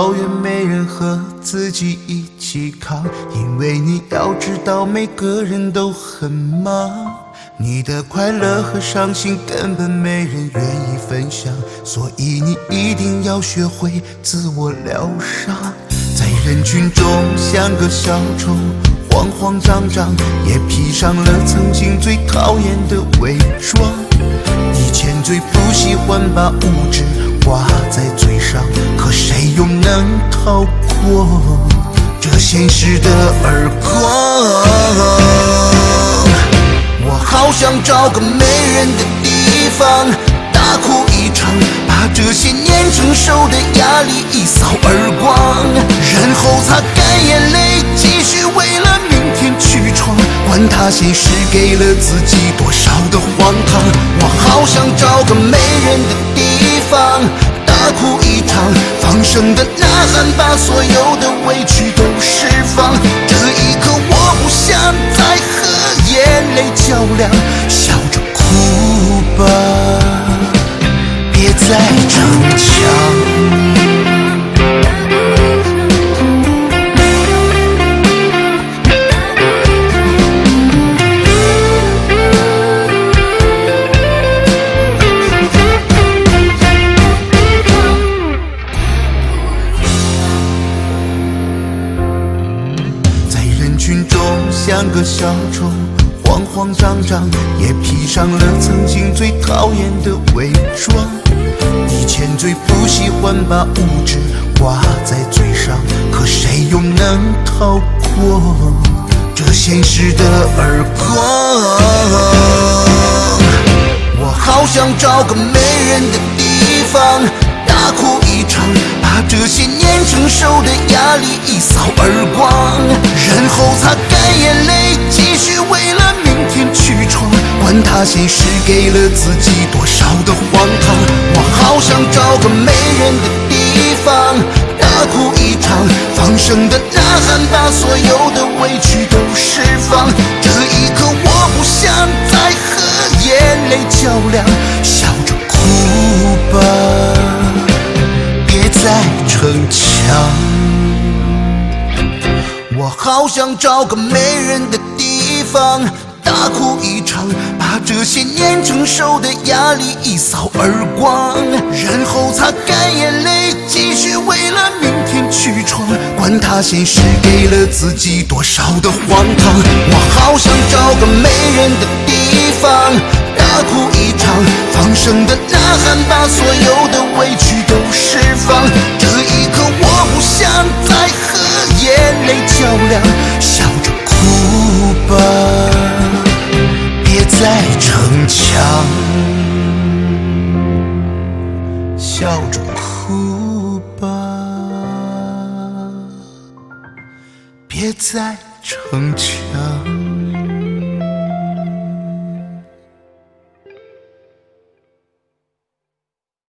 抱怨没人和自己一起扛，因为你要知道每个人都很忙，你的快乐和伤心根本没人愿意分享，所以你一定要学会自我疗伤。在人群中像个小丑，慌慌张张，也披上了曾经最讨厌的伪装。以前最不喜欢把物质挂在嘴上，可谁又能逃过这现实的耳光？我好想找个没人的地方大哭一场，把这些年承受的压力一扫而光，然后擦干眼泪，继续为了明天去闯，管他现实给了自己多少的荒唐。我好想找个没人的地方大哭一场，放声的呐喊，把所有的委屈都释放。这一刻我不想再和眼泪较量，笑着哭吧，别再逞强。群中像个小丑，慌慌张张，也披上了曾经最讨厌的伪装。以前最不喜欢把物质挂在嘴上，可谁又能逃过这现实的耳光？我好想找个没人的地方大哭一场，把这些年承受的压力一扫而光，然后擦干眼泪，继续为了明天去闯，管他现实给了自己多少的荒唐。我好想找个没人的地方大哭一场，放声的呐喊，把所有的委屈都释放。这一刻我不想再和眼泪较量，笑着哭吧，别再逞强。我好想找个没人的地方大哭一场，把这些年承受的压力一扫而光，然后擦干眼泪，继续为了明天去闯，管他现实给了自己多少的荒唐。我好想找个没人的地方大哭一场，放声的呐喊，把所有的委屈都释放。这一刻我不想再和眼泪较量，笑着哭吧，别再逞强。笑着哭吧，别再逞强。